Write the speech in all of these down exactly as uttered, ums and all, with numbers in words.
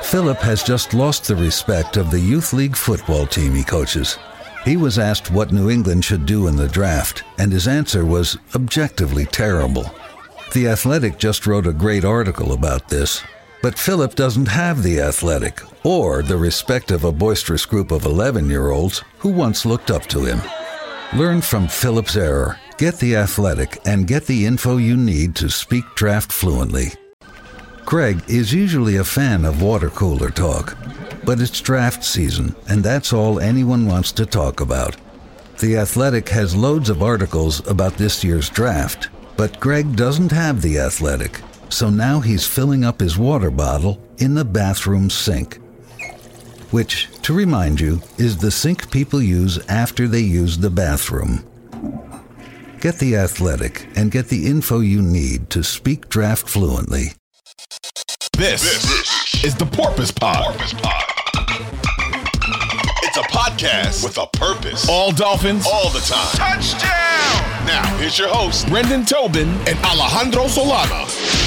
Philip has just lost the respect of the youth league football team he coaches. He was asked what New England should do in the draft, and his answer was objectively terrible. The Athletic just wrote a great article about this, but Philip doesn't have the Athletic or the respect of a boisterous group of eleven-year-olds who once looked up to him. Learn from Philip's error, get the Athletic, and get the info you need to speak draft fluently. Greg is usually a fan of water cooler talk, but it's draft season, and that's all anyone wants to talk about. The Athletic has loads of articles about this year's draft, but Greg doesn't have the Athletic, so now he's filling up his water bottle in the bathroom sink, which, to remind you, is the sink people use after they use the bathroom. Get the Athletic and get the info you need to speak draft fluently. This, this is the Porpoise Pod. Porpoise Pod. It's a podcast with a purpose. All Dolphins, all the time. Touchdown! Now, here's your host, Brendan Tobin and Alejandro Solana.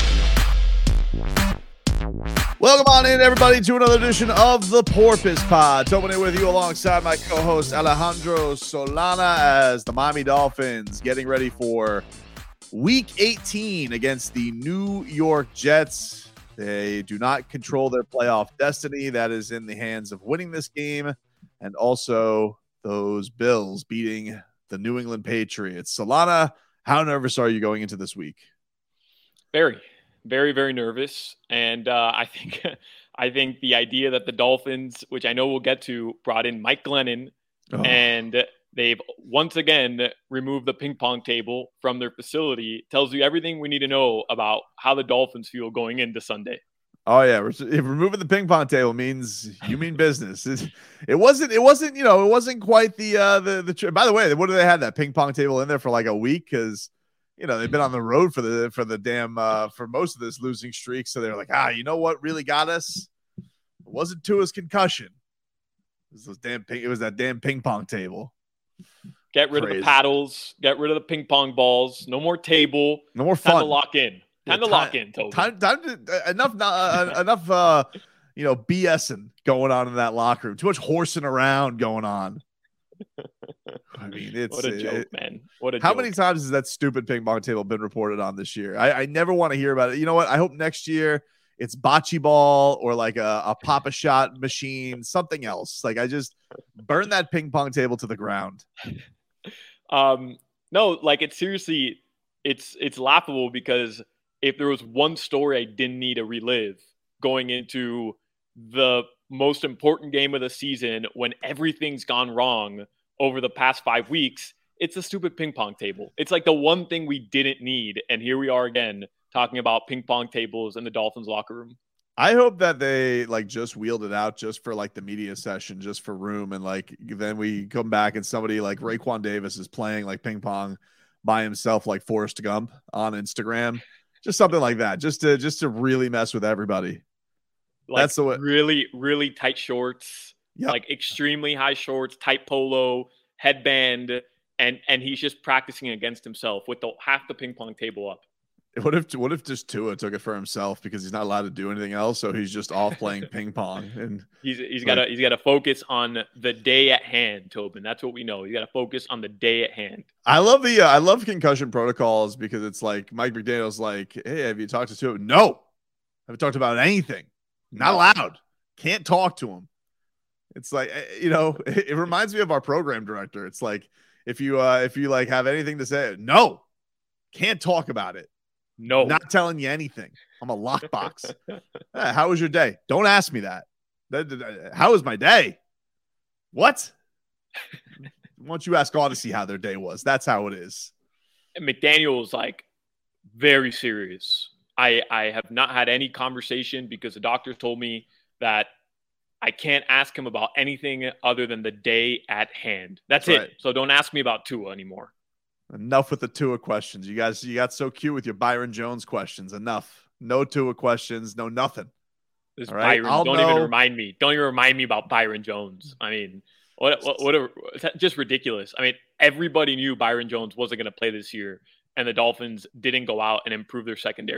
Welcome on in, everybody, to another edition of the Porpoise Pod. Tobin here with you alongside my co-host, Alejandro Solana, as the Miami Dolphins getting ready for Week eighteen against the New York Jets. They do not control their playoff destiny. That is in the hands of winning this game and also those Bills beating the New England Patriots. Solana, how nervous are you going into this week? Very, very, very nervous. And uh, I think I think the idea that the Dolphins, which I know we'll get to, brought in Mike Glennon, oh. and they've once again removed the ping pong table from their facility tells you everything we need to know about how the Dolphins feel going into Sunday. Oh yeah, removing the ping pong table means you mean business. It, it wasn't. It wasn't. You know, it wasn't quite the uh, the the. By the way, what do they have that ping pong table in there for like a week? Because you know they've been on the road for the for the damn uh, for most of this losing streak. So they're like, ah, you know what really got us? It wasn't Tua's concussion. It was those damn. It was that damn ping pong table. Get rid Crazy. of the paddles. Get rid of the ping pong balls. No more table. No more fun. Time to lock in. Time yeah, to time, lock in, Toby. Time, time to, uh, enough, uh, enough, uh, you know, BSing going on in that locker room. Too much horsing around going on. I mean, it's what a joke, it, man. What a how joke. many times has that stupid ping pong table been reported on this year? I, I never want to hear about it. You know what? I hope next year it's bocce ball or like a, a Papa Shot machine, something else. Like I just burn that ping pong table to the ground. Um, no, like it's seriously, it's, it's laughable because if there was one story I didn't need to relive going into the most important game of the season when everything's gone wrong over the past five weeks, it's a stupid ping pong table. It's like the one thing we didn't need. And here we are again, talking about ping pong tables in the Dolphins locker room. I hope that they like just wheeled it out just for like the media session, just for room. And like, then we come back and somebody like Raekwon Davis is playing like ping pong by himself, like Forrest Gump on Instagram, just something like that. Just to, just to really mess with everybody. Like That's the way. Really, really tight shorts, yep. Like extremely high shorts, tight polo, headband. And, and he's just practicing against himself with the half the ping pong table up. What if what if just Tua took it for himself because he's not allowed to do anything else, so he's just off playing ping pong and he's he's got to he's got to focus on the day at hand, Tobin. That's what we know. You got to focus on the day at hand. I love the uh, I love concussion protocols because it's like Mike McDaniel's like, hey, have you talked to Tua? No, haven't talked about anything. Not no. allowed. Can't talk to him. It's like, you know, it, it reminds me of our program director. It's like if you uh, if you like have anything to say, no, can't talk about it. No, not telling you anything. I'm a lockbox. Hey, how was your day? Don't ask me that. How was my day? What? Why don't you ask Odyssey how their day was? That's how it is. And McDaniel's like very serious. I, I have not had any conversation because the doctor told me that I can't ask him about anything other than the day at hand. That's, That's it. Right. So don't ask me about Tua anymore. Enough with the Tua questions. You guys, you got so cute with your Byron Jones questions. Enough. No Tua questions. No nothing. This All right? Byron, don't know. even remind me. Don't even remind me about Byron Jones. I mean, what, what, what a, just ridiculous. I mean, everybody knew Byron Jones wasn't going to play this year, and the Dolphins didn't go out and improve their secondary.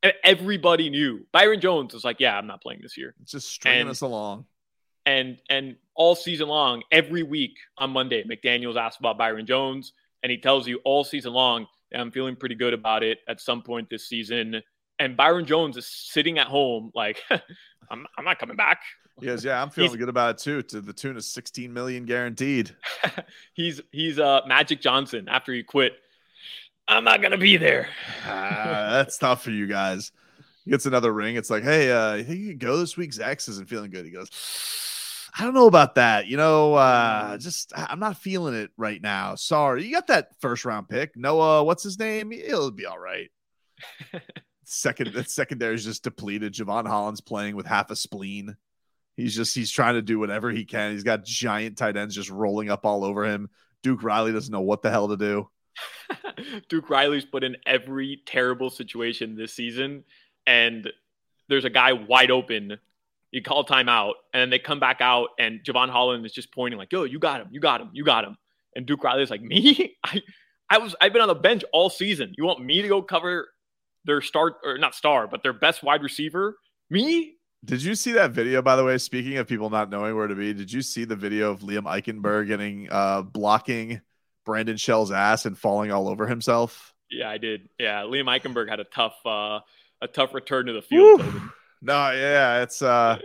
Everybody knew. Byron Jones was like, yeah, I'm not playing this year. It's just stringing and, us along. And and all season long, every week on Monday, McDaniels asks about Byron Jones, and he tells you all season long, I'm feeling pretty good about it at some point this season. And Byron Jones is sitting at home like, I'm, I'm not coming back. Yes, yeah, I'm feeling he's, good about it too, to the tune of sixteen million guaranteed. he's he's uh, Magic Johnson after he quit. I'm not going to be there. uh, that's tough for you guys. He gets another ring. It's like, hey, uh, you think you can go this week? Zach isn't feeling good. He goes, I don't know about that. You know, uh, just I'm not feeling it right now. Sorry. You got that first round pick. Noah, what's his name? He'll be all right. Second, that secondary is just depleted. Javon Holland's playing with half a spleen. He's just he's trying to do whatever he can. He's got giant tight ends just rolling up all over him. Duke Riley doesn't know what the hell to do. Duke Riley's put in every terrible situation this season, and there's a guy wide open. You call timeout, and then they come back out, and Javon Holland is just pointing like, yo, you got him, you got him, you got him. And Duke Riley's like, me? I I was I've been on the bench all season. You want me to go cover their star, or not star, but their best wide receiver? Me? Did you see that video, by the way? Speaking of people not knowing where to be, did you see the video of Liam Eichenberg getting uh, blocking Brandon Shell's ass and falling all over himself? Yeah, I did. Yeah, Liam Eichenberg had a tough, uh, a tough return to the field. No, yeah, it's uh,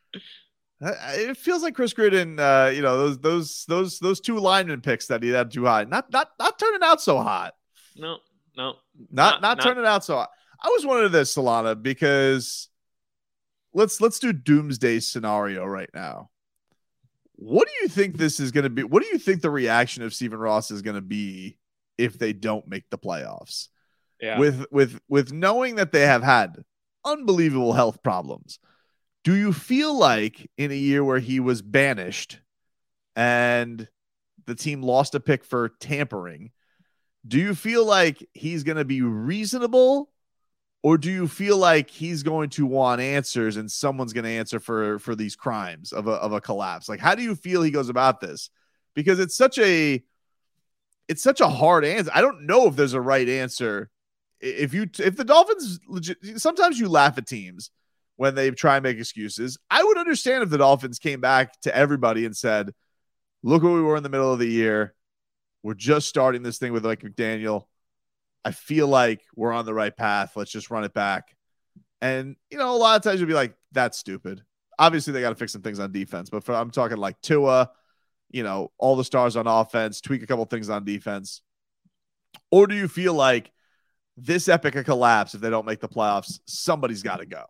it feels like Chris Gruden. Uh, you know, those those those those two lineman picks that he had too high, not not not turning out so hot. No, no, not not, not turning out so hot. I was wondering this, Solana, because let's let's do doomsday scenario right now. What do you think this is going to be? What do you think the reaction of Stephen Ross is going to be if they don't make the playoffs? Yeah. With with with knowing that they have had unbelievable health problems, do you feel like in a year where he was banished and the team lost a pick for tampering, do you feel like he's going to be reasonable? Or do you feel like he's going to want answers and someone's going to answer for, for these crimes of a, of a collapse? Like, how do you feel he goes about this? Because it's such a, it's such a hard answer. I don't know if there's a right answer. If you, if the Dolphins legit, sometimes you laugh at teams when they try and make excuses. I would understand if the Dolphins came back to everybody and said, look where we were in the middle of the year. We're just starting this thing with like McDaniel. I feel like we're on the right path. Let's just run it back. And, you know, a lot of times you'll be like, that's stupid. Obviously, they got to fix some things on defense. But for, I'm talking like Tua, you know, all the stars on offense, tweak a couple things on defense. Or do you feel like this epic a collapse, if they don't make the playoffs, somebody's got to go?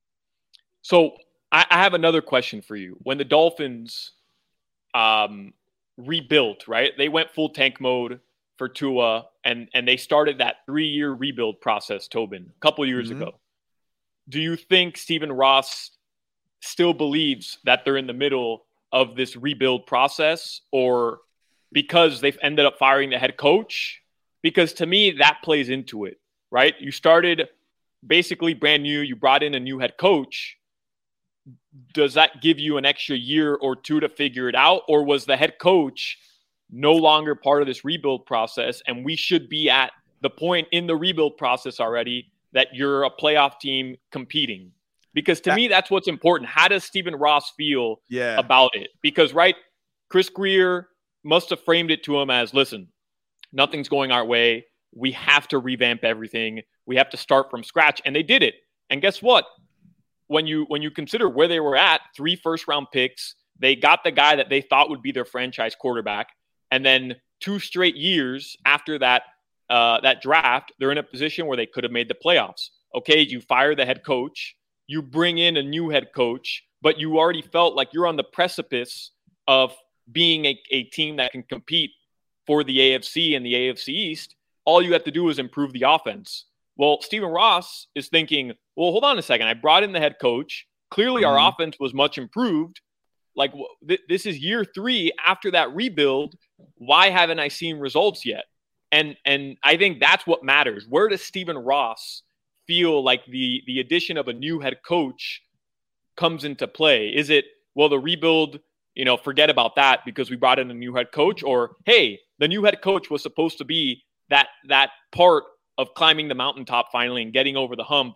So I, I have another question for you. When the Dolphins um, rebuilt, right, they went full tank mode for Tua, and and they started that three-year rebuild process, Tobin, a couple years mm-hmm. ago. Do you think Stephen Ross still believes that they're in the middle of this rebuild process, or because they've ended up firing the head coach? Because to me, that plays into it, right? You started basically brand new. You brought in a new head coach. Does that give you an extra year or two to figure it out? Or was the head coach no longer part of this rebuild process, and we should be at the point in the rebuild process already that you're a playoff team competing? Because to that, me, that's what's important. How does Stephen Ross feel yeah. about it? Because, right, Chris Grier must have framed it to him as, listen, nothing's going our way. We have to revamp everything. We have to start from scratch. And they did it. And guess what? When you when you consider where they were at, three first-round picks, they got the guy that they thought would be their franchise quarterback. And then two straight years after that uh, that draft, they're in a position where they could have made the playoffs. Okay, you fire the head coach, you bring in a new head coach, but you already felt like you're on the precipice of being a, a team that can compete for the A F C and the A F C East. All you have to do is improve the offense. Well, Stephen Ross is thinking, well, hold on a second. I brought in the head coach. Clearly, mm-hmm. our offense was much improved. Like, th- this is year three after that rebuild. Why haven't I seen results yet? And and I think that's what matters. Where does Stephen Ross feel like the, the addition of a new head coach comes into play? Is it, well, the rebuild, you know, forget about that because we brought in a new head coach? Or, hey, the new head coach was supposed to be that that part of climbing the mountaintop finally and getting over the hump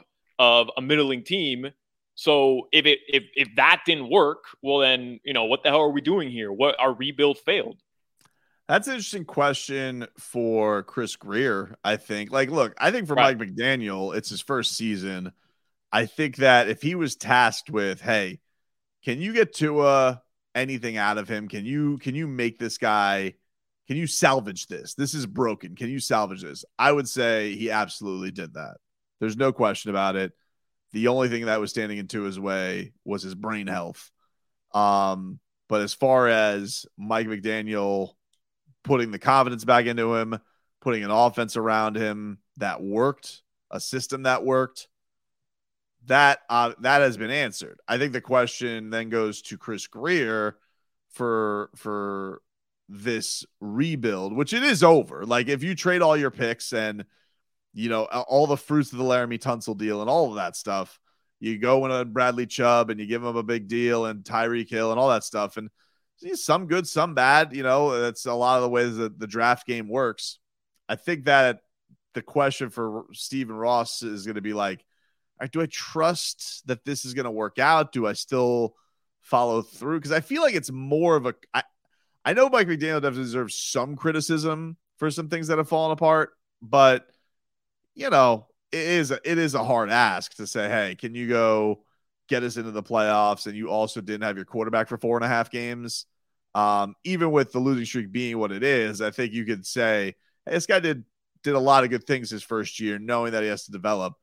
of a middling team. So if it if if that didn't work, well then, you know, what the hell are we doing here? What our rebuild failed? That's an interesting question for Chris Grier, I think. Like, look, I think for Right. Mike McDaniel, it's his first season. I think that if he was tasked with, hey, can you get Tua anything out of him? Can you can you make this guy, can you salvage this? This is broken. Can you salvage this? I would say he absolutely did that. There's no question about it. The only thing that was standing in Tua's way was his brain health. Um, but as far as Mike McDaniel putting the confidence back into him, putting an offense around him that worked, a system that worked, that uh, that has been answered. I think the question then goes to Chris Grier for for this rebuild, which it is over. Like, if you trade all your picks and, you know, all the fruits of the Laramie Tunsil deal and all of that stuff, you go in on Bradley Chubb and you give him a big deal and Tyreek Hill and all that stuff, and some good, some bad. You know, that's a lot of the ways that the draft game works. I think that the question for Stephen Ross is going to be like, all right, do I trust that this is going to work out? Do I still follow through? Because I feel like it's more of a I, I know Mike McDaniel definitely deserves some criticism for some things that have fallen apart, but, you know, it is a, it is a hard ask to say, hey, can you go get us into the playoffs and you also didn't have your quarterback for four and a half games? Um, even with the losing streak being what it is, I think you could say, hey, this guy did did a lot of good things his first year, knowing that he has to develop.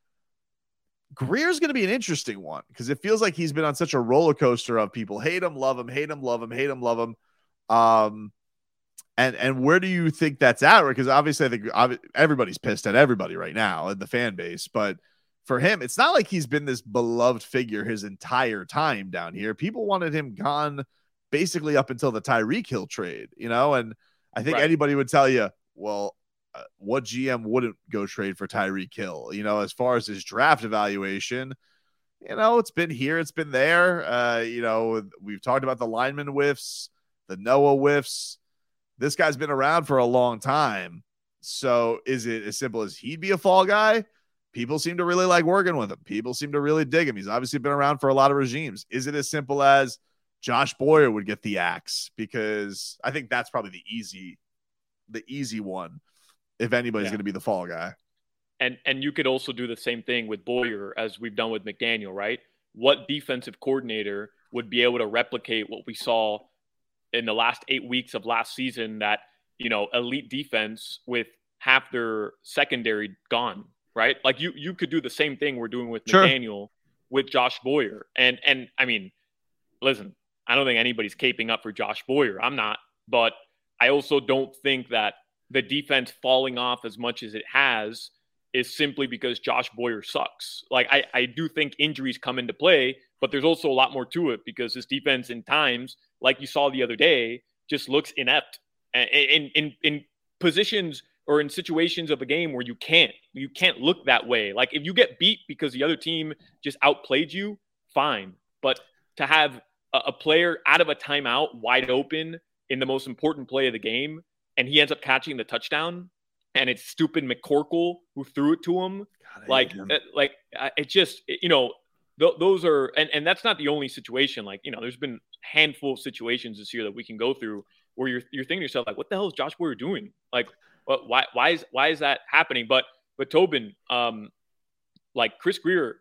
Grier's going to be an interesting one because it feels like he's been on such a roller coaster of people hate him, love him, hate him, love him, hate him, love him. Um, and and where do you think that's at? Because obviously, I think everybody's pissed at everybody right now in the fan base, but for him, it's not like he's been this beloved figure his entire time down here. People wanted him gone basically up until the Tyreek Hill trade, you know, and I think right. anybody would tell you, well, uh, what G M wouldn't go trade for Tyreek Hill? You know, as far as his draft evaluation, you know, it's been here, it's been there. Uh, you know, we've talked about the lineman whiffs, the Noah whiffs. This guy's been around for a long time. So is it as simple as he'd be a fall guy? People seem to really like working with him. People seem to really dig him. He's obviously been around for a lot of regimes. Is it as simple as Josh Boyer would get the axe? Because I think that's probably the easy, the easy one, if anybody's yeah. going to be the fall guy. And and you could also do the same thing with Boyer as we've done with McDaniel, right? What defensive coordinator would be able to replicate what we saw in the last eight weeks of last season, that, you know, elite defense with half their secondary gone, right? Like you you could do the same thing we're doing with sure. McDaniel with Josh Boyer. And and I mean, listen, I don't think anybody's caping up for Josh Boyer. I'm not. But I also don't think that the defense falling off as much as it has is simply because Josh Boyer sucks. Like, I, I do think injuries come into play, but there's also a lot more to it because this defense in times, like you saw the other day, just looks inept. In, in, in, in positions or in situations of a game where you can't, you can't look that way. Like, if you get beat because the other team just outplayed you, fine. But to have a, a player out of a timeout wide open in the most important play of the game, and he ends up catching the touchdown, and it's stupid McCorkle who threw it to him. God, like, it, like it just, it, you know, th- those are, and, and that's not the only situation. Like, you know, there's been a handful of situations this year that we can go through where you're you're thinking to yourself, like, what the hell is Josh Boyer doing? Like, what, why why is why is that happening? But but Tobin, um, like Chris Grier,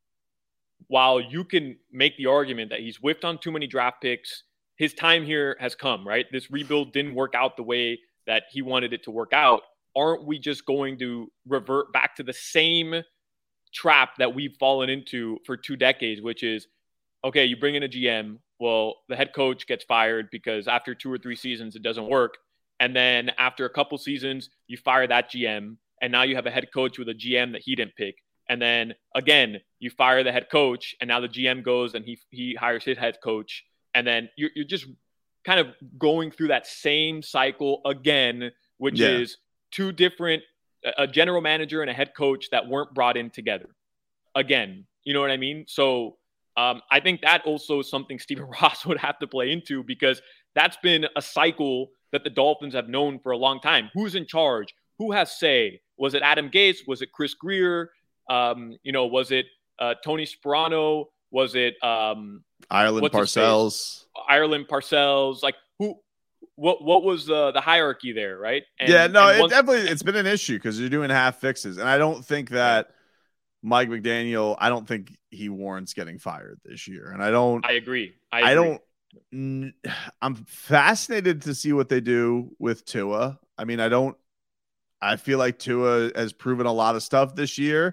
while you can make the argument that he's whiffed on too many draft picks, his time here has come, right? This rebuild didn't work out the way that he wanted it to work out. Aren't we just going to revert back to the same trap that we've fallen into for two decades, which is, okay, you bring in a G M. Well, the head coach gets fired because after two or three seasons, it doesn't work. And then after a couple seasons, you fire that G M. And now you have a head coach with a G M that he didn't pick. And then again, you fire the head coach. And now the G M goes and he he hires his head coach. And then you're, you're just kind of going through that same cycle again, which yeah. is two different, a general manager and a head coach that weren't brought in together. Again, you know what I mean? So um, I think that also is something Stephen Ross would have to play into, because that's been a cycle that the Dolphins have known for a long time. Who's in charge? Who has say? Was it Adam Gase? Was it Chris Grier? Um, you know, was it uh, Tony Sperano? Was it um, Ireland Parcells? Ireland Parcells? Like who? What what was the the hierarchy there, right? And, yeah, no, it once- definitely it's been an issue because you're doing half fixes, and I don't think that yeah. Mike McDaniel. I don't think he warrants getting fired this year, and I don't. I agree. I, agree. I don't. I'm fascinated to see what they do with Tua. I mean, I don't. I feel like Tua has proven a lot of stuff this year,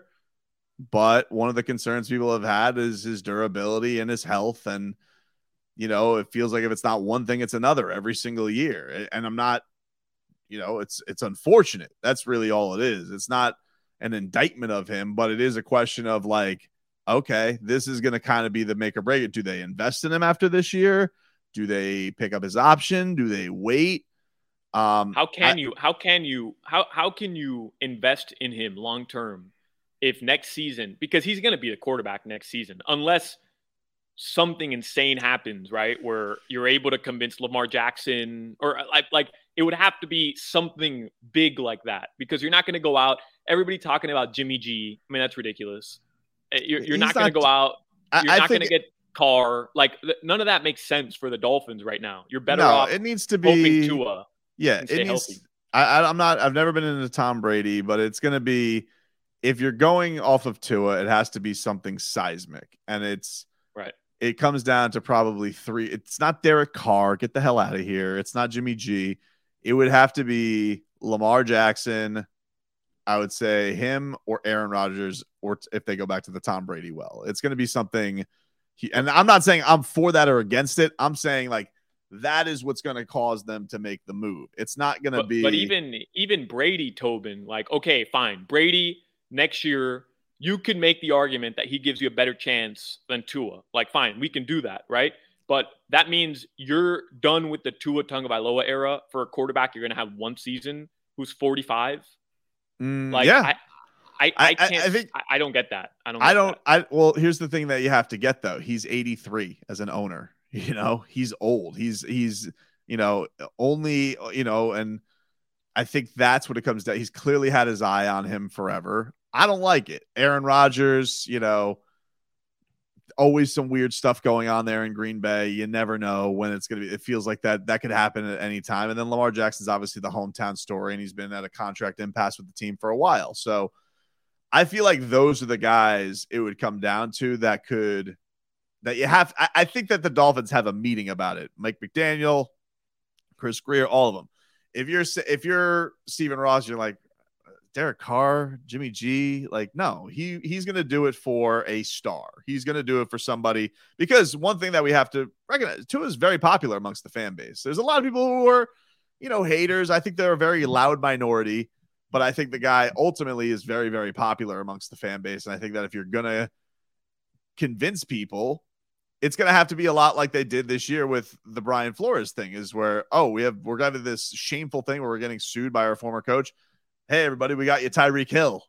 but one of the concerns people have had is his durability and his health. And, you know, it feels like if it's not one thing, it's another every single year. And I'm not, you know, it's, it's unfortunate. That's really all it is. It's not an indictment of him, but it is a question of like, okay, this is going to kind of be the make or break it. Do they invest in him after this year? Do they pick up his option? Do they wait? Um, how can I, you, how can you, how, how can you invest in him long-term if next season, because he's going to be the quarterback next season, unless something insane happens, right? Where you're able to convince Lamar Jackson or like, like it would have to be something big like that, because you're not going to go out. Everybody talking about Jimmy G. I mean, that's ridiculous. You're, you're not going to go out. You're I, not I going to get Carr. Like none of that makes sense for the Dolphins right now. You're better no, off. It needs to be hoping Tua. Yeah, it needs. I, I'm not. I've never been into Tom Brady, but it's going to be. If you're going off of Tua, it has to be something seismic, and it's right. It comes down to probably three. It's not Derek Carr. Get the hell out of here. It's not Jimmy G. It would have to be Lamar Jackson. I would say him or Aaron Rodgers, or if they go back to the Tom Brady well, it's going to be something. He, and I'm not saying I'm for that or against it. I'm saying like. That is what's going to cause them to make the move. It's not going to be. But even even Brady, Tobin, like, okay, fine. Brady next year, you can make the argument that he gives you a better chance than Tua. Like, fine, we can do that, right? But that means you're done with the Tua Tagovailoa era for a quarterback. You're going to have one season who's forty-five. Mm, like, yeah. I, I, I can't. I, I think I, I don't get that. I don't. Get I don't. That. I well, here's the thing that you have to get though. He's eighty-three as an owner. You know, he's old. He's, he's, you know, only, you know, and I think that's what it comes down. He's clearly had his eye on him forever. I don't like it. Aaron Rodgers, you know, always some weird stuff going on there in Green Bay. You never know when it's going to be. It feels like that that could happen at any time. And then Lamar Jackson's obviously the hometown story, and he's been at a contract impasse with the team for a while. So I feel like those are the guys it would come down to that could – that you have. I, I think that the Dolphins have a meeting about it. Mike McDaniel, Chris Greer, all of them. If you're if you're Stephen Ross, you're like Derek Carr, Jimmy G. Like, no, he he's going to do it for a star. He's going to do it for somebody, because one thing that we have to recognize, Tua is very popular amongst the fan base. There's a lot of people who are, you know, haters. I think they're a very loud minority, but I think the guy ultimately is very, very popular amongst the fan base. And I think that if you're going to convince people, it's going to have to be a lot like they did this year with the Brian Flores thing, is where, oh, we have, we're going to this shameful thing where we're getting sued by our former coach. Hey, everybody, we got you Tyreek Hill.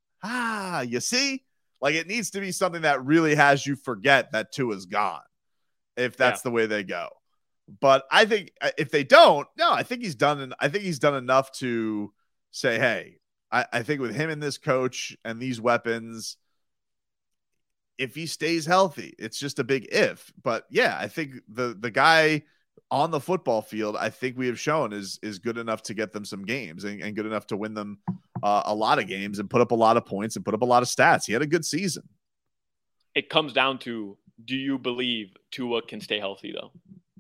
Ah, you see? Like, it needs to be something that really has you forget that Tua's gone, if that's yeah. the way they go. But I think if they don't, no, I think he's done. I think he's done enough to say, hey, I, I think with him and this coach and these weapons, if he stays healthy, it's just a big if. But yeah, I think the the guy on the football field, I think we have shown is is good enough to get them some games and, and good enough to win them uh, a lot of games and put up a lot of points and put up a lot of stats. He had a good season. It comes down to, do you believe Tua can stay healthy though?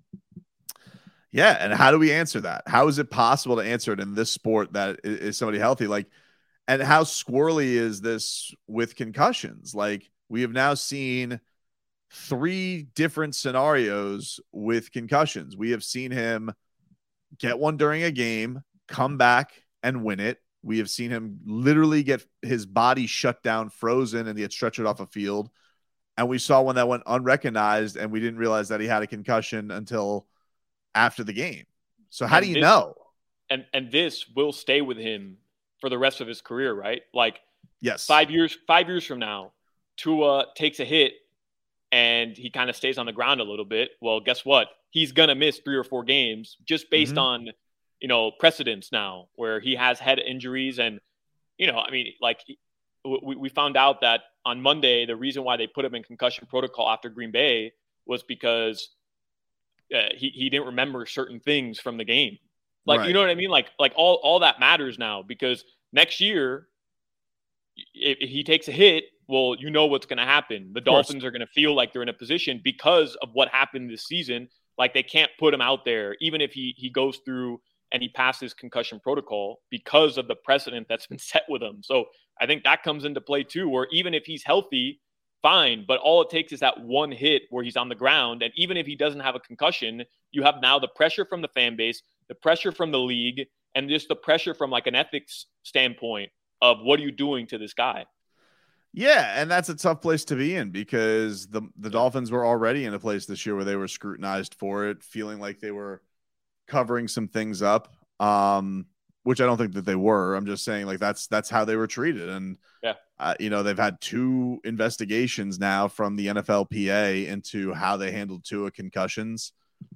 Yeah, and how do we answer that? How is it possible to answer it in this sport that is, is somebody healthy? Like, and how squirrely is this with concussions? Like, we have now seen three different scenarios with concussions. We have seen him get one during a game, come back and win it. We have seen him literally get his body shut down, frozen, and he had stretchered off a field. And we saw one that went unrecognized, and we didn't realize that he had a concussion until after the game. So how and do you this, know? And and this will stay with him for the rest of his career, right? Like, yes, five years, five years from now, Tua takes a hit and he kind of stays on the ground a little bit. Well, guess what? He's going to miss three or four games just based mm-hmm. on, you know, precedents now where he has had injuries. And, you know, I mean, like, we, we found out that on Monday, the reason why they put him in concussion protocol after Green Bay was because uh, he, he didn't remember certain things from the game. Like, right. You know what I mean? Like, like all, all that matters now, because next year, if, if he takes a hit, well, you know what's going to happen. The Dolphins are going to feel like they're in a position because of what happened this season. Like, they can't put him out there, even if he he goes through and he passes concussion protocol, because of the precedent that's been set with him. So I think that comes into play too, where even if he's healthy, fine, but all it takes is that one hit where he's on the ground. And even if he doesn't have a concussion, you have now the pressure from the fan base, the pressure from the league, and just the pressure from like an ethics standpoint of what are you doing to this guy? Yeah, and that's a tough place to be in, because the the Dolphins were already in a place this year where they were scrutinized for it, feeling like they were covering some things up, um, which I don't think that they were. I'm just saying, like, that's that's how they were treated. And, yeah, uh, you know, they've had two investigations now from the N F L P A into how they handled Tua concussions.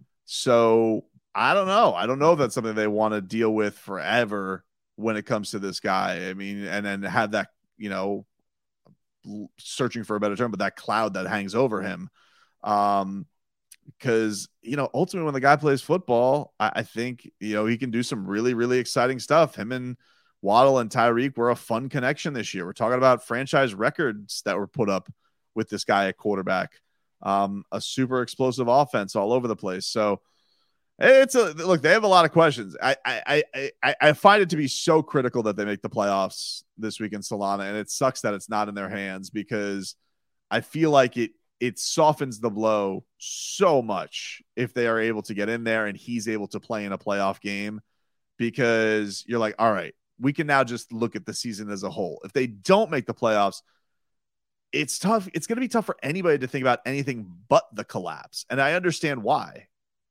So I don't know. I don't know if that's something they want to deal with forever when it comes to this guy. I mean, and then have that, you know, searching for a better term, but that cloud that hangs over him. Um, because, you know, ultimately when the guy plays football, I, I think, you know, he can do some really, really exciting stuff. Him and Waddle and Tyreek were a fun connection this year. We're talking about franchise records that were put up with this guy at quarterback. Um, a super explosive offense all over the place. So it's a look, they have a lot of questions. I, I, I, I find it to be so critical that they make the playoffs this week in Solana, and it sucks that it's not in their hands, because I feel like it, it softens the blow so much if they are able to get in there and he's able to play in a playoff game, because you're like, all right, we can now just look at the season as a whole. If they don't make the playoffs, it's tough. It's going to be tough for anybody to think about anything but the collapse. And I understand why.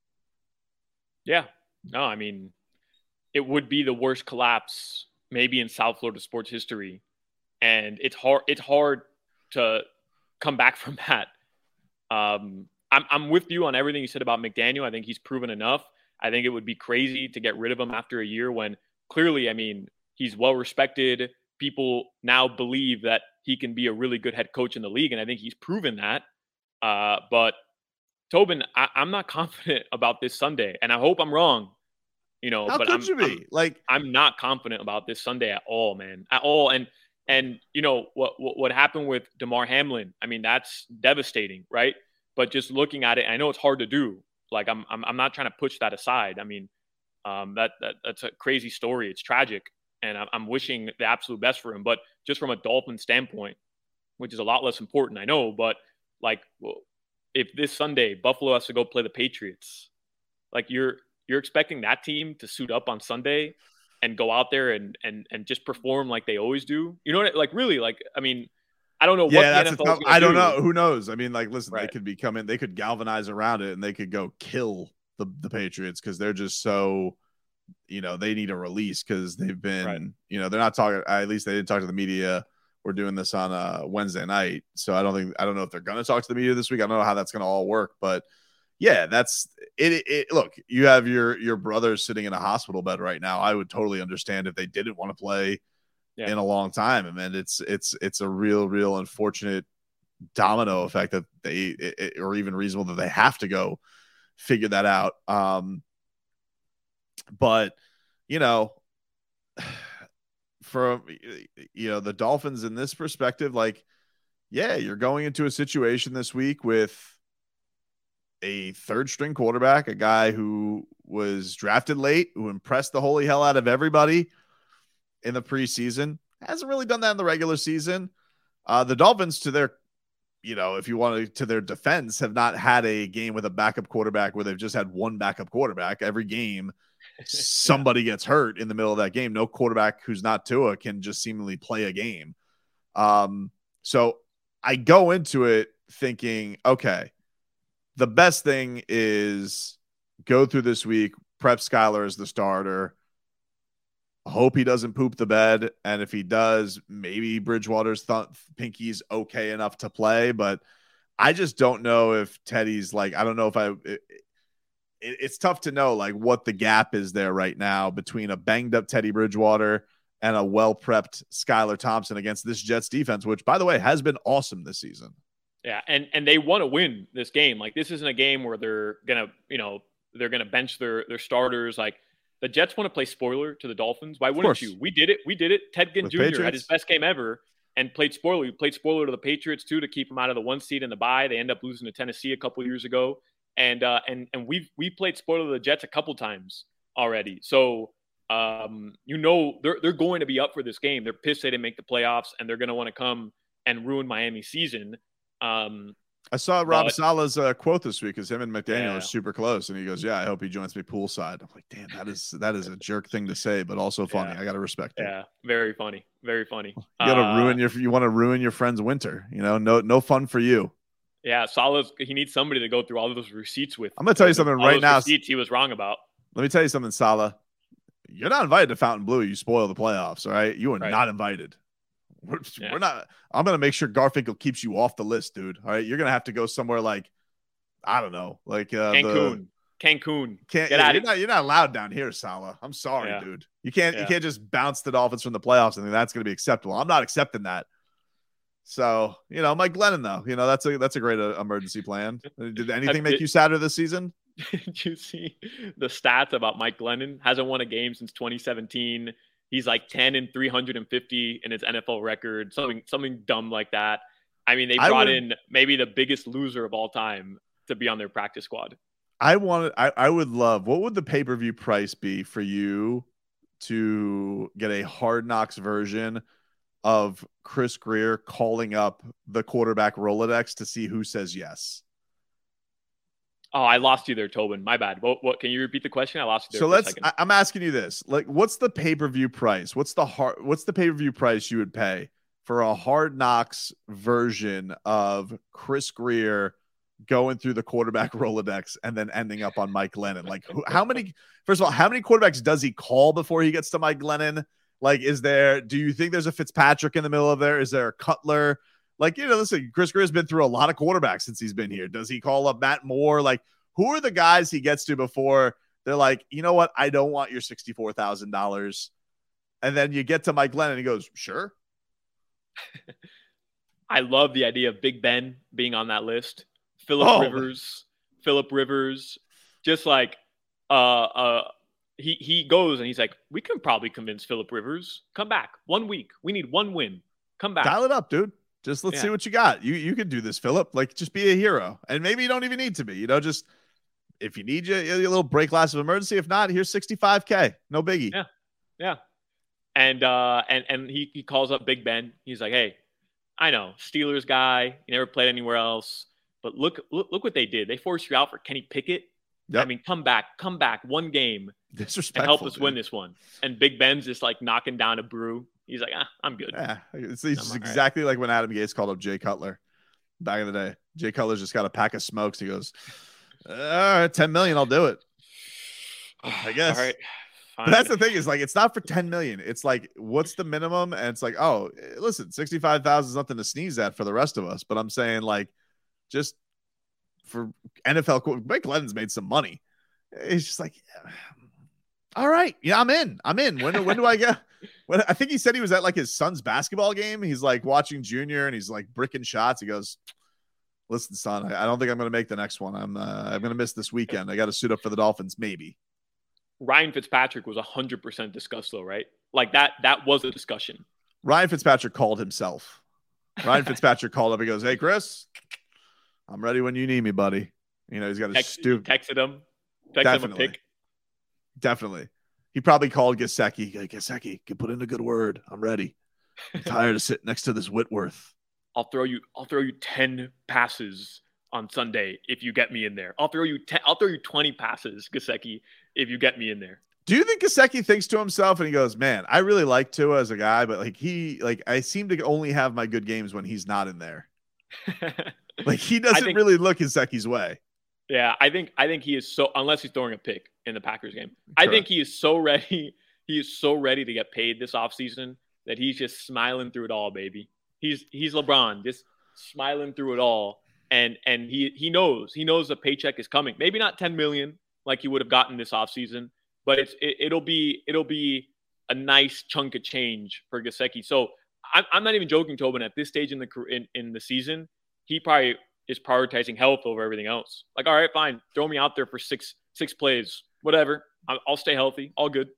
Yeah, no, I mean, it would be the worst collapse maybe in South Florida sports history. And it's hard, it's hard to come back from that. Um, I'm, I'm with you on everything you said about McDaniel. I think he's proven enough. I think it would be crazy to get rid of him after a year when clearly, I mean, he's well respected. People now believe that he can be a really good head coach in the league. And I think he's proven that. Uh, but Tobin, I, I'm not confident about this Sunday, and I hope I'm wrong. You know, How but could I'm, you be? I'm like I'm not confident about this Sunday at all, man, at all. And and you know what what, what happened with Damar Hamlin? I mean, that's devastating, right? But just looking at it, I know it's hard to do. Like I'm I'm, I'm not trying to push that aside. I mean, um, that, that that's a crazy story. It's tragic, and I'm, I'm wishing the absolute best for him. But just from a Dolphin standpoint, which is a lot less important, I know, but like. Well, if this Sunday Buffalo has to go play the Patriots, like you're you're expecting that team to suit up on Sunday and go out there and and and just perform like they always do. You know what? Like really, like I mean, I don't know yeah, what that's the N F L a tough, I don't do. know. Who knows? I mean, like, listen, right. they could be coming, they could galvanize around it, and they could go kill the the Patriots because they're just so, you know, they need a release because they've been, right. you know, they're not talking. At least they didn't talk to the media. We're doing this on a Wednesday night, so I don't think I don't know if they're going to talk to the media this week. I don't know how that's going to all work, but yeah, that's it, it, it. Look, you have your your brothers sitting in a hospital bed right now. I would totally understand if they didn't want to play yeah. in a long time. I mean, it's it's it's a real, real unfortunate domino effect that they, it, it, or even reasonable that they have to go figure that out. Um, but you know. From, you know, the Dolphins in this perspective, like, yeah, you're going into a situation this week with a third string quarterback, a guy who was drafted late, who impressed the holy hell out of everybody in the preseason. Hasn't really done that in the regular season. Uh, the Dolphins, to their, you know, if you want to, to their defense, have not had a game with a backup quarterback where they've just had one backup quarterback. Every game, somebody gets hurt in the middle of that game. No quarterback who's not Tua can just seemingly play a game. Um, so I go into it thinking, okay, the best thing is go through this week, prep Skylar as the starter. Hope he doesn't poop the bed. And if he does, maybe Bridgewater's th- pinky's okay enough to play. But I just don't know if Teddy's like, I don't know if I, it, it, it's tough to know like what the gap is there right now between a banged up Teddy Bridgewater and a well-prepped Skylar Thompson against this Jets defense, which, by the way, has been awesome this season. Yeah, and and they want to win this game. Like, this isn't a game where they're gonna, you know, they're gonna bench their their starters. Like, the Jets want to play spoiler to the Dolphins. Why wouldn't you? We did it. We did it. Ted Ginn Junior Patriots had his best game ever and played spoiler. We played spoiler to the Patriots too to keep them out of the one seed in the bye. They end up losing to Tennessee a couple years ago, and uh, and and we've we played spoiler to the Jets a couple times already. So. Um, you know, they're, they're going to be up for this game. They're pissed they didn't make the playoffs, and they're going to want to come and ruin Miami's season. Um, I saw Rob but, Saleh's uh, quote this week because him and McDaniel yeah. are super close, and he goes, "Yeah, I hope he joins me poolside." I'm like, "Damn, that is that is a jerk thing to say, but also funny. Yeah. I got to respect it." Yeah, very funny, very funny. You got to uh, ruin your you want to ruin your friend's winter. You know, no no fun for you. Yeah, Saleh's he needs somebody to go through all of those receipts with. I'm gonna tell you something all right those now. Receipts he was wrong about. Let me tell you something, Saleh. You're not invited to Fountain Blue. You spoil the playoffs, all right? You are right. not invited. We're, yeah. we're not. I'm going to make sure Garfinkel keeps you off the list, dude. All right? You're going to have to go somewhere like, I don't know, like uh, Cancun. The, Cancun. Can't, Get yeah, out you're, not, you're not allowed down here, Saleh. I'm sorry, yeah. dude. You can't yeah. you can't just bounce the Dolphins from the playoffs and think that's going to be acceptable. I'm not accepting that. So, you know, Mike Glennon, though, you know, that's a that's a great uh, emergency plan. Did anything make you sadder this season? Did you see the stats about Mike Glennon? Hasn't won a game since twenty seventeen. He's like ten and three hundred fifty in his N F L record, something something dumb like that. I mean, they brought would, in maybe the biggest loser of all time to be on their practice squad. I wanted, I, I would love, what would the pay-per-view price be for you to get a Hard Knocks version of Chris Grier calling up the quarterback Rolodex to see who says yes? Oh, I lost you there, Tobin. My bad. What? What? Can you repeat the question? I lost you there. So for let's. a second. I, I'm asking you this: like, what's the pay per view price? What's the hard? What's the pay per view price you would pay for a Hard Knocks version of Chris Grier going through the quarterback Rolodex and then ending up on Mike Glennon? Like, who, how many? First of all, how many quarterbacks does he call before he gets to Mike Glennon? Like, is there? Do you think there's a Fitzpatrick in the middle of there? Is there a Cutler? Like, you know, listen, Chris Grier's been through a lot of quarterbacks since he's been here. Does he call up Matt Moore? Like, who are the guys he gets to before they're like, you know what? I don't want your sixty-four thousand dollars. And then you get to Mike Glennon and he goes, sure. I love the idea of Big Ben being on that list. Phillip Oh. Rivers, Phillip Rivers, just like uh, uh, he, he goes and he's like, we can probably convince Phillip Rivers. Come back. One week. We need one win. Come back. Dial it up, dude. Just let's Yeah. see what you got. You you can do this, Phillip. Like, just be a hero. And maybe you don't even need to be. You know, just if you need your, your little break glass of emergency. If not, here's sixty-five K. No biggie. Yeah. Yeah. And uh and and he, he calls up Big Ben. He's like, hey, I know, Steelers guy, he never played anywhere else. But look look look what they did. They forced you out for Kenny Pickett. Yep. I mean, come back, come back one game Disrespectful, and help us dude. win this one. And Big Ben's just like knocking down a brew. He's like, ah, I'm good. Yeah, it's, it's I'm all exactly like when Adam Gase called up Jay Cutler back in the day. Jay Cutler's just got a pack of smokes. He goes, all right, ten million, I'll do it. I guess. All right. But that's the thing is like, it's not for ten million. It's like, what's the minimum? And it's like, oh, listen, sixty-five thousand is nothing to sneeze at for the rest of us. But I'm saying like, just for N F L, Mike Glennon's made some money. It's just like, yeah. All right. Yeah, I'm in. I'm in. When, when do I get? When I think he said he was at like his son's basketball game. He's like watching Junior and he's like bricking shots. He goes, listen, son, I, I don't think I'm going to make the next one. I'm uh, I'm going to miss this weekend. I got to suit up for the Dolphins. Maybe. Ryan Fitzpatrick was one hundred percent discussed though, right? Like that, that was a discussion. Ryan Fitzpatrick called himself. Ryan Fitzpatrick called up. He goes, hey, Chris, I'm ready when you need me, buddy. You know, he's got a Text, stupid. Texted him. Texted Definitely. him a pick. Definitely. He probably called Gesicki. Like, Gesicki, can put in a good word. I'm ready. I'm tired of sitting next to this Whitworth. I'll throw you. I'll throw you ten passes on Sunday if you get me in there. I'll throw you. ten, I'll throw you twenty passes, Gesicki, if you get me in there. Do you think Gesicki thinks to himself and he goes, "Man, I really like Tua as a guy, but like he, like I seem to only have my good games when he's not in there. Like he doesn't think, really look Gesicki's way." Yeah, I think I think he is so unless he's throwing a pick in the Packers game. Correct. I think he is so ready. He is so ready to get paid this offseason that he's just smiling through it all, baby. He's he's LeBron, just smiling through it all. And and he he knows. He knows the paycheck is coming. Maybe not ten million like he would have gotten this offseason, but it's it, it'll be it'll be a nice chunk of change for Gesicki. So I'm, I'm not even joking, Tobin. At this stage in the in, in the season, he probably is prioritizing health over everything else. Like, all right, fine, throw me out there for six six plays, whatever. I'll, I'll stay healthy, all good.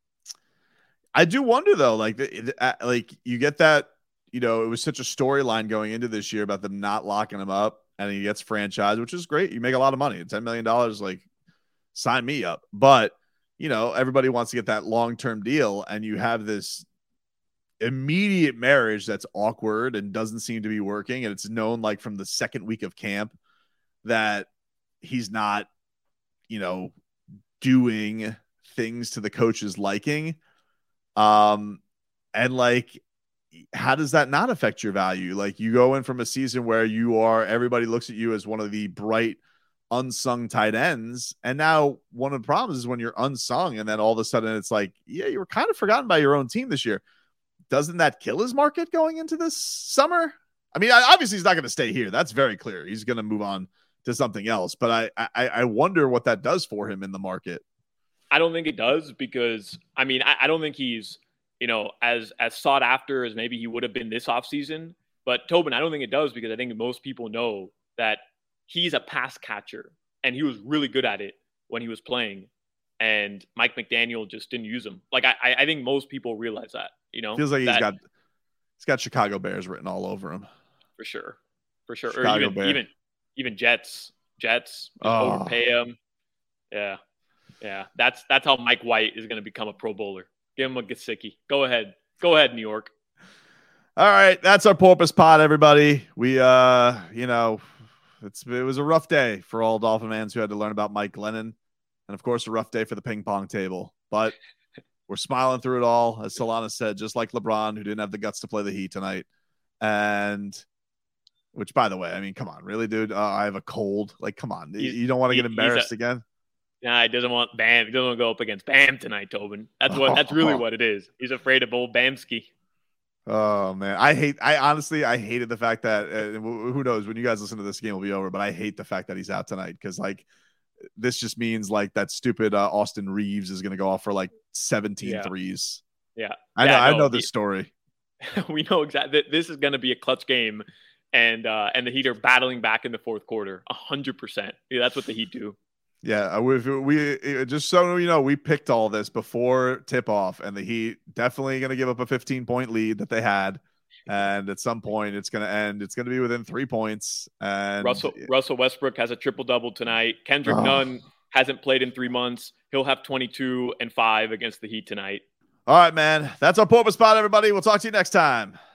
I do wonder though, like, the, like you get that, you know, it was such a storyline going into this year about them not locking him up, and he gets franchised, which is great. You make a lot of money, ten million dollars, like, sign me up. But you know, everybody wants to get that long-term deal, and you have this immediate marriage that's awkward and doesn't seem to be working. And it's known, like, from the second week of camp that he's not, you know, doing things to the coach's liking. Um, and like, how does that not affect your value? Like, you go in from a season where you are, everybody looks at you as one of the bright, unsung tight ends, and now one of the problems is when you're unsung, and then all of a sudden it's like, yeah, you were kind of forgotten by your own team this year. Doesn't that kill his market going into this summer? I mean, obviously he's not going to stay here. That's very clear. He's going to move on to something else. But I, I, I wonder what that does for him in the market. I don't think it does because, I mean, I, I don't think he's, you know, as as sought after as maybe he would have been this offseason. But Tobin, I don't think it does because I think most people know that he's a pass catcher, and he was really good at it when he was playing. And Mike McDaniel just didn't use him. Like, I, I think most people realize that, you know, feels like that, he's got, he's got Chicago Bears written all over him. For sure. For sure. Chicago or even, Bear. even, even Jets, Jets oh. overpay him. Yeah. Yeah. That's, that's how Mike White is going to become a Pro Bowler. Give him a Gesicki. Go ahead. Go ahead, New York. All right. That's our Porpoise Pod, everybody. We, uh, you know, it's, it was a rough day for all Dolphin fans who had to learn about Mike Glennon. And, of course, a rough day for the ping pong table. But we're smiling through it all, as Solana said, just like LeBron, who didn't have the guts to play the Heat tonight. And, which, by the way, I mean, come on, really, dude? Uh, I have a cold. Like, come on. He's, you don't want to get embarrassed a, again? Nah, he doesn't want Bam. He doesn't want to go up against Bam tonight, Tobin. That's what. That's really what it is. He's afraid of old Bamski. Oh, man. I hate – I honestly, I hated the fact that uh, – who knows? When you guys listen to this, game will be over. But I hate the fact that he's out tonight because, like, this just means like that stupid uh, Austin Reeves is going to go off for like seventeen yeah. threes. Yeah. I know, yeah, I no, know this he, story. We know exactly. This is going to be a clutch game, and uh, and the Heat are battling back in the fourth quarter. A hundred percent. Yeah, that's what the Heat do. Yeah, we we just so you know, we picked all this before tip off, and the Heat definitely going to give up a fifteen point lead that they had. And at some point, it's going to end. It's going to be within three points. And Russell Russell Westbrook has a triple double tonight. Kendrick oh. Nunn hasn't played in three months. He'll have twenty-two and five against the Heat tonight. All right, man. That's our Porpoise Pod, everybody. We'll talk to you next time.